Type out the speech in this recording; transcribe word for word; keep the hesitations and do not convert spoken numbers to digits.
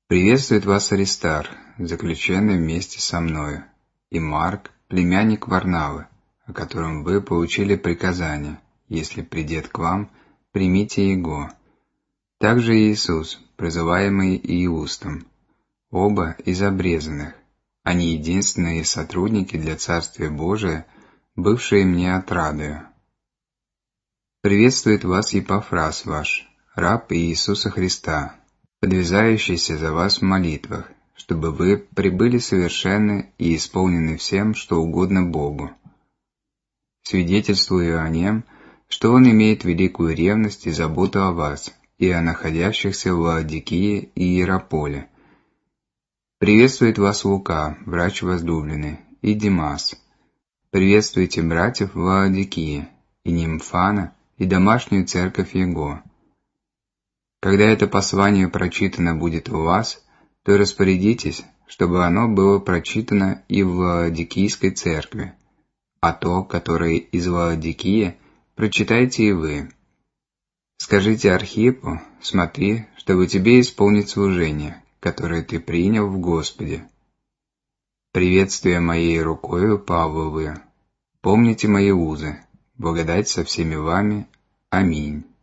Приветствует вас Аристарх, заключенный вместе со мною, и Марк, племянник Варнавы, о котором вы получили приказание: если придет к вам, примите его. Также Иисус, призываемый Иустом, оба из обрезанных. Они единственные сотрудники для Царствия Божия, бывшие мне отрадою. Приветствует вас Епафрас ваш, раб Иисуса Христа, подвязающийся за вас в молитвах, чтобы вы прибыли совершенны и исполнены всем, что угодно Богу. Свидетельствую о нем, что он имеет великую ревность и заботу о вас и о находящихся в Лаодикии и Иераполе. Приветствует вас Лука, врач возлюбленный, и Димас. Приветствуйте братьев в Лаодикии, и Нимфана, и домашнюю церковь его. Когда это послание прочитано будет у вас, то распорядитесь, чтобы оно было прочитано и в Лаодикийской церкви, а то, которое из Лаодикии, прочитайте и вы. Скажите Архипу: смотри, чтобы тебе исполнить служение, которое ты принял в Господе. Приветствие моей рукою Павловую. Помните мои узы. Благодать со всеми вами. Аминь.